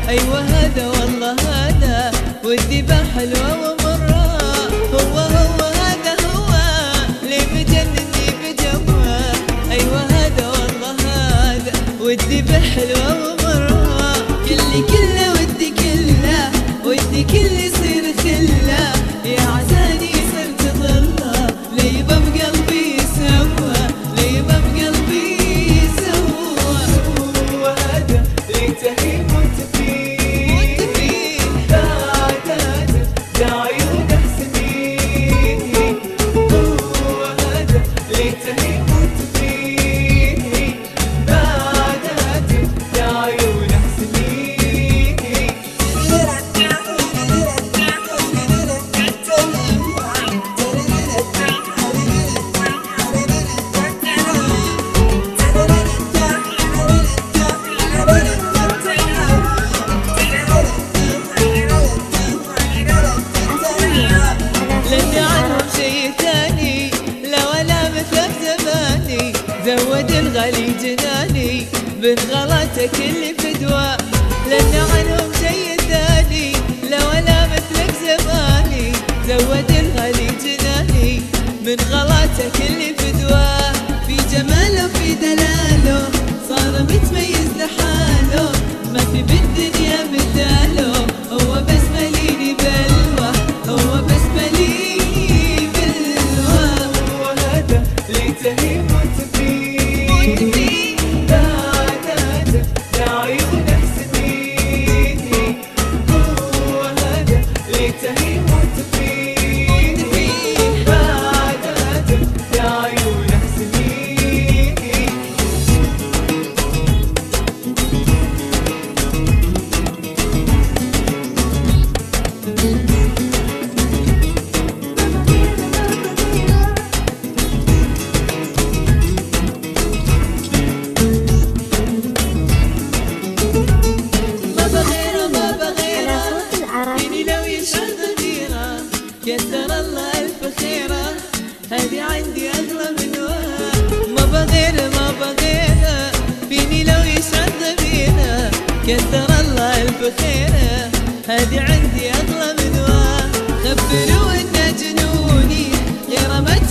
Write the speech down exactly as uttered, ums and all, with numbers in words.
أيوة هذا والله هذا والذبة حلوة ومرة. هو هو هذا هو اللي مجنني بجوه. أيوة هذا والله هذا والذبة حلوة ومرة. كلي كله ودي كله ودي كل يصير خله. يا عساني صرت ضله ليبه بقلبي سوى ليبه بقلبي سوى. هو هذا اللي تهي مت فيه بعدات بعيونه سنين. هو هذا اللي تهي مت فيه بعدات بعيونه سنين. زود الغالي جناني بنغلاتك اللي فدوى. لأن عنهم شي ثاني لا ولا مثلك زماني. زود الغالي جناني من غلاتك اللي فدوى. في جماله في دلاله صار متميز لحاله. ما في بالدنيا مثاله. هو بس مليني بلوى هو بس مليني بلوى. هو هذا اللي تهي مت فيه بعدات بعيونه سنين. هو هذا اللي تهي مت فيه بعدات بعيونه سنين. يسر الله ألف خيره هذي عندي أغلى من وها. ما بغيره ما بغيره فيني لو يشعر ضميره. يسر الله ألف خيره هذي عندي أغلى من وها. خبروا إنه جنوني يا رمت